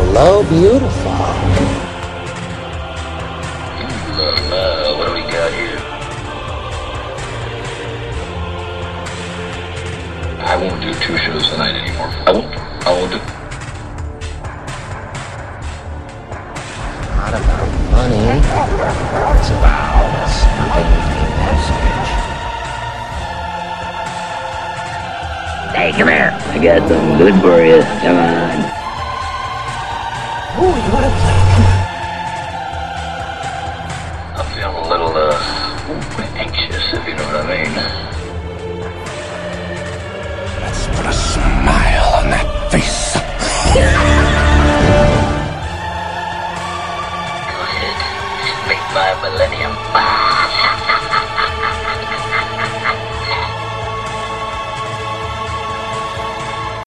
Hello, beautiful. What do we got here? I won't do 2 shows tonight anymore. I won't do. Not about money. It's about something message. Hey, come here. I got something good for you. Come on. Ooh, you wanna play?